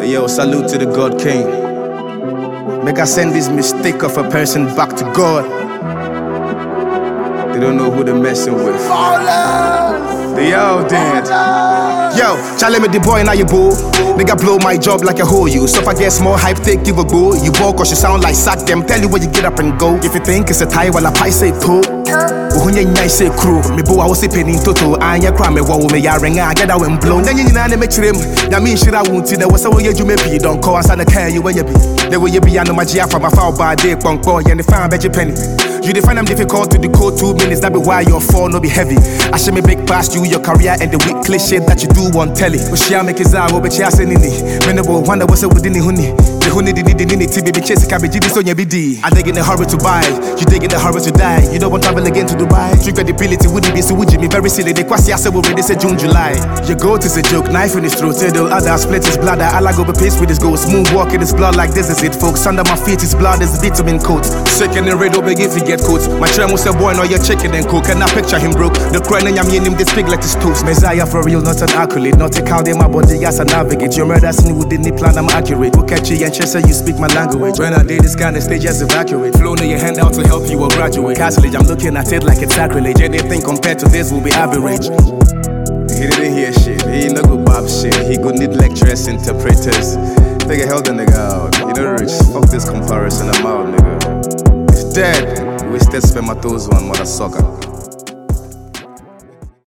Yo, salute to the God King. Make I send this mistake of a person back to God. They don't know who they're messing with. They all dead. Yo, challenge me the boy now you boo. Nigga blow my job like a hoe you. So if I get small hype, take give a go. You ball cause you sound like sack them. Tell you where you get up and go. If you think it's a tie, well I pie say po. Uhunya nyai say crew. Me bo I was sipping in toto. Anya cry me wow me ya ring I get out and blow. Then you know make him. Ya mean shit I won't see. There was a way you may be. Don't call us and care you where you be. The way you be I know my Gia from my foul by day. Punk boy and the fan bet you penny. You define them difficult to decode 2 minutes, that be why your fall no be heavy. I should me break past you, your career and the weak cliche that you do on telly. But she make his eye over chasing in it. When the boy wonder what's up within the honey. The honey did to be chasing cabbage, this on your BD. I dig in a hurry to buy, you dig in a hurry to die. You don't want to travel again to Dubai. Trigger the ability would be so would you be very silly. The quasi I will ready say June, July. Your goat is a joke, knife in his throat, the other split his blood. I like over pace with his ghost. Smooth walk in his blood like this is it, folks. Under my feet, his blood is vitamin coat. Second and red over if he get coats. My chairman was a boy, now you're chicken and coke. And I picture him broke. The crown and I'm in him, this pig like his toast. Messiah for real, not an accolade. Not a count in my body as I navigate. Your murder scene within the plan, I'm accurate. Go catch you and Chester, you speak my language. When I did this kind of stage, just evacuate. Flow in your hand out to help you or graduate. Cartilage, I'm looking at it like it's sacrilege. Anything compared to this will be average. He didn't hear shit. He ain't no good Bob shit. He go need lecturers, interpreters. Nigga held the nigga out. You know rich. Fuck this comparison, I'm out, nigga. It's dead. Wasted spermatozoa, mother sucker.